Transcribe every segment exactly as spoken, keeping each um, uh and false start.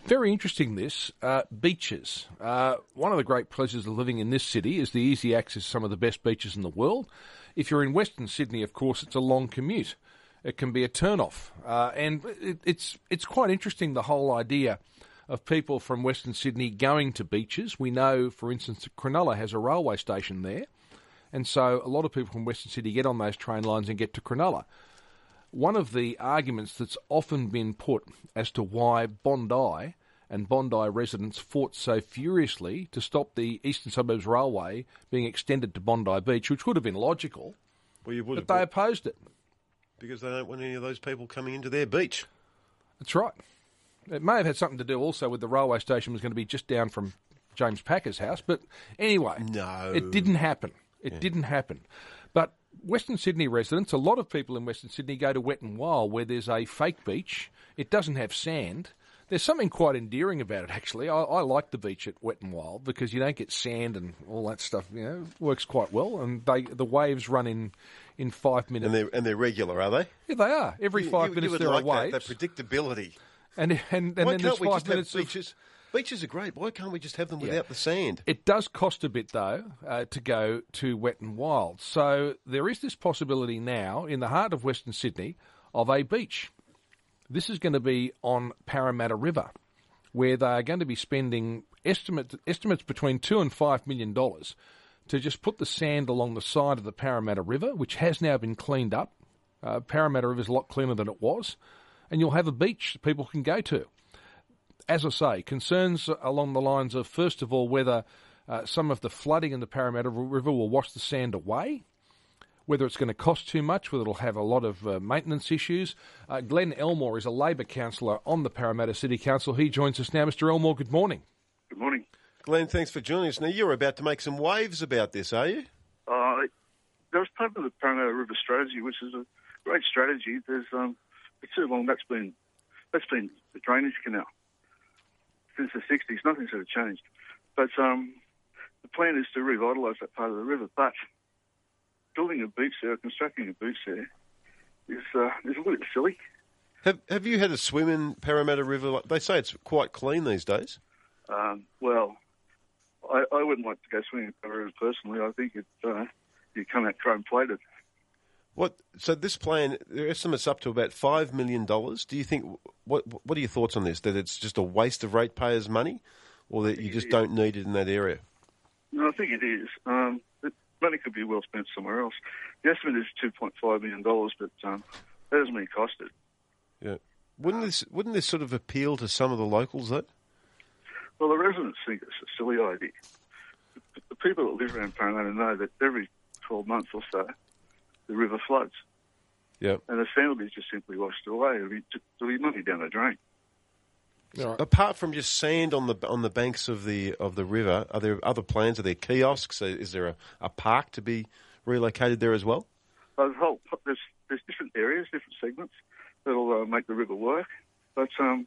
Very interesting, this. Uh, beaches. Uh, one of the great pleasures of living in this city is the easy access to some of the best beaches in the world. If you're in Western Sydney, of course, it's a long commute. It can be a turn-off. Uh, and it, it's it's quite interesting, the whole idea of people from Western Sydney going to beaches. We know, for instance, that Cronulla has a railway station there. And so a lot of people from Western Sydney get on those train lines and get to Cronulla. One of the arguments that's often been put as to why Bondi and Bondi residents fought so furiously to stop the Eastern Suburbs Railway being extended to Bondi Beach, which would have been logical, well, you would but have they brought, opposed it. Because they don't want any of those people coming into their beach. That's right. It may have had something to do also with the railway station was going to be just down from James Packer's house, but anyway, no, it didn't happen. It yeah. didn't happen. But Western Sydney residents, a lot of people in Western Sydney go to Wet n Wild, where there's a fake beach. It doesn't have sand. There's something quite endearing about it, actually. I, I like the beach at Wet n Wild because you don't get sand and all that stuff. You know, it works quite well, and they the waves run in, in five minutes. And they're and they're regular, are they? Yeah, they are. Every you, five you, minutes you would there like are waves. That, that predictability. And and, and Why then can't there's we five just minutes have of beaches? Beaches are great. Why can't we just have them Yeah. without the sand? It does cost a bit, though, uh, to go to Wet n Wild. So there is this possibility now, in the heart of Western Sydney, of a beach. This is going to be on Parramatta River, where they are going to be spending estimate, estimates between two and five million dollars to just put the sand along the side of the Parramatta River, which has now been cleaned up. Uh, Parramatta River is a lot cleaner than it was, and you'll have a beach that people can go to. As I say, concerns along the lines of, first of all, whether uh, some of the flooding in the Parramatta River will wash the sand away, whether it's going to cost too much, whether it'll have a lot of uh, maintenance issues. Uh, Glenn Elmore is a Labor councillor on the Parramatta City Council. He joins us now. Mister Elmore, good morning. Good morning. Glenn, thanks for joining us. Now, you're about to make some waves about this, are you? Uh, there was part of the Parramatta River strategy, which is a great strategy. There's um, for too long that's been that's been the drainage canal since the sixties. Nothing's ever changed. But um, the plan is to revitalise that part of the river. But building a beach there, constructing a beach there, is uh, is a little bit silly. Have Have you had a swim in Parramatta River? They say it's quite clean these days. Um, well, I, I wouldn't like to go swimming in Parramatta River personally. I think it uh, you come out chrome plated. What? So this plan, their estimate's up to about five million dollars. Do you think? What What are your thoughts on this? That it's just a waste of ratepayers' money, or that you just don't need it in that area? No, I think it is. Um, the money could be well spent somewhere else. The estimate is two point five million dollars, but um, that doesn't mean it cost it. Yeah. Wouldn't this Wouldn't this sort of appeal to some of the locals though? Well, the residents think it's a silly idea. The, the people that live around Parramatta know that every twelve months or so, the river floods. Yeah. And the sand will be just simply washed away. It'll be, it'll be money down the drain. Right. Apart from just sand on the on the banks of the of the river, are there other plans? Are there kiosks? Is there a, a park to be relocated there as well? There's, whole, there's, there's different areas, different segments that'll uh, make the river work. But um,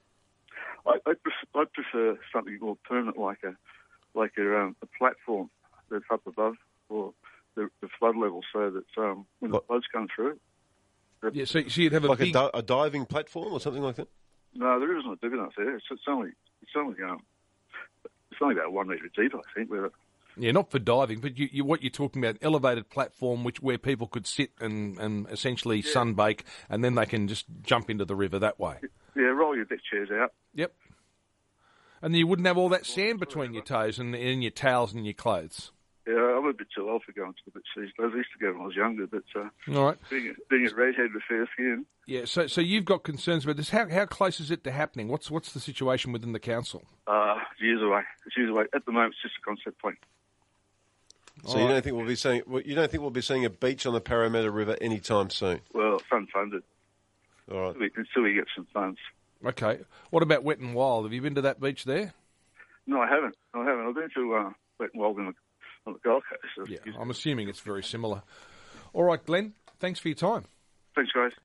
I, I, prefer, I prefer something more permanent, like a like a, um, a platform that's up above or the, the flood level, so that um, when the floods come through. Yeah, so, so you'd have a like big... a, di- a diving platform or something like that? No, there isn't a deep enough there. It's, it's only it's only um, it's only about one metre deep, I think. Where it, Yeah, not for diving, but you, you, what you're talking about, an elevated platform which where people could sit and, and essentially Yeah. sunbake, and then they can just jump into the river that way. yeah, roll your deck chairs out. Yep. And you wouldn't have all that sand between your toes and in your towels and your clothes. Yeah, I'm a bit too old for going to the beach these days. I used to go when I was younger, but uh, All right. being, a, being a redhead with fair skin. Yeah, so so you've got concerns about this. How how close is it to happening? What's what's the situation within the council? Uh, it's years away. It's years away. At the moment, it's just a concept plan. So you don't think we'll be seeing well, you don't think we'll be seeing a beach on the Parramatta River anytime soon? Well, it's unfunded. All right. Until we, until we get some funds. Okay. What about Wet n Wild? Have you been to that beach there? No, I haven't. I haven't. I've been to uh, Wet n Wild on the, on the Gold Coast. Yeah, I'm assuming it's very similar. All right, Glenn, thanks for your time. Thanks, guys.